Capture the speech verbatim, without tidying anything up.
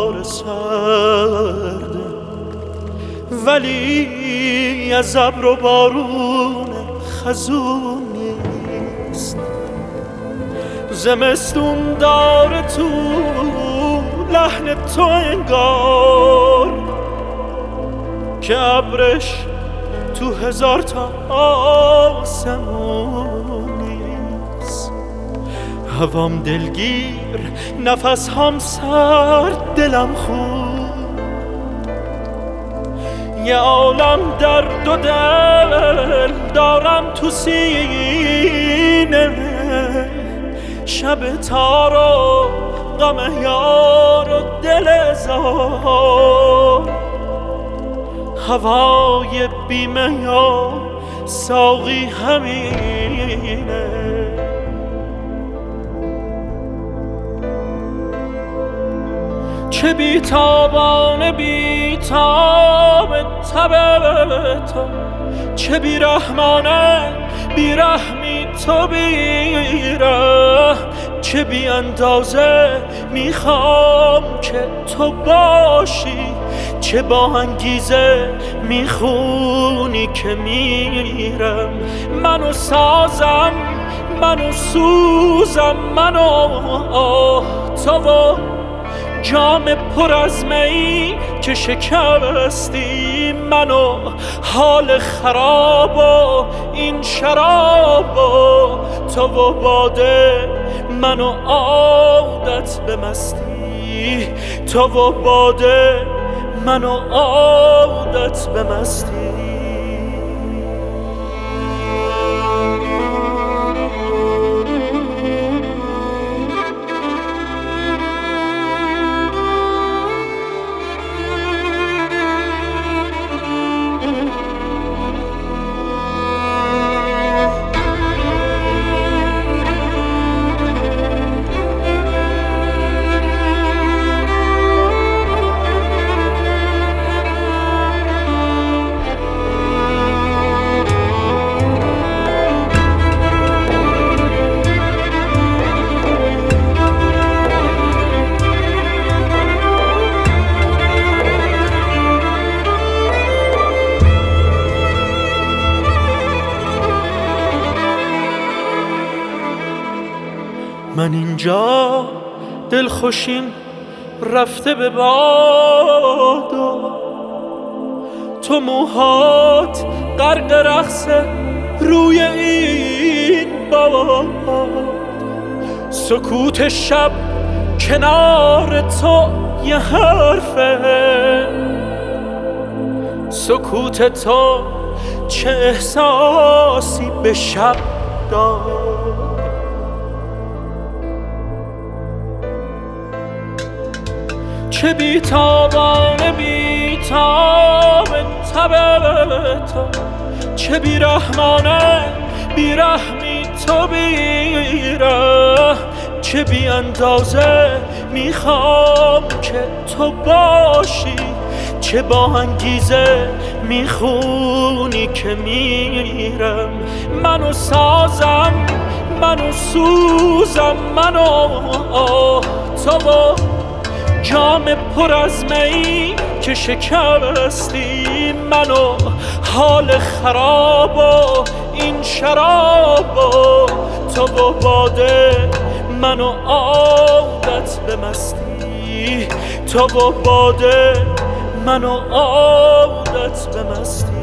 بهار سرده، ولی از ابر و بارون خزون نیست. زمستون داره تو لحن تو انگار که ابرش تو هزار تا آسمون نیست. هوام دلگیر، نفس هم سرد، دلم خوب، یه عالم درد و دل دارم تو سینه. شب تار و غم یار و دل زار، هوای بیمه یا ساقی همینه. چه بیتابانه بیتاب تب تو، چه بیرحمانه بیرحمی تو بیره. چه بی اندازه میخوام که تو باشی، چه با انگیزه میخونی که میرم. منو سازم، منو سوزم، منو تو و جام پر از می که شکستی. منو حال خراب و این شراب و تو و باده، منو عادت به مستی. تو و باده، منو عادت به مستی. من اینجا دلخوشیم رفته به باد و تو موهات غرق رقص روی این باد. سکوت شب کنار تو یه حرفه، سکوت تو چه احساسی به شب داد. چه بیتابانه بیتاب تب تو، چه بیرحمانه بیرحمی تو بیره. چه بی اندازه میخوام که تو باشی، چه با انگیزه میخونی که میرم. منو سازم، منو سوزم، منو تو و جام پر از می که شکستی. منو حال خراب و این شراب و تو و باده، منو عادت به مستی. تو و باده، منو عادت به مستی.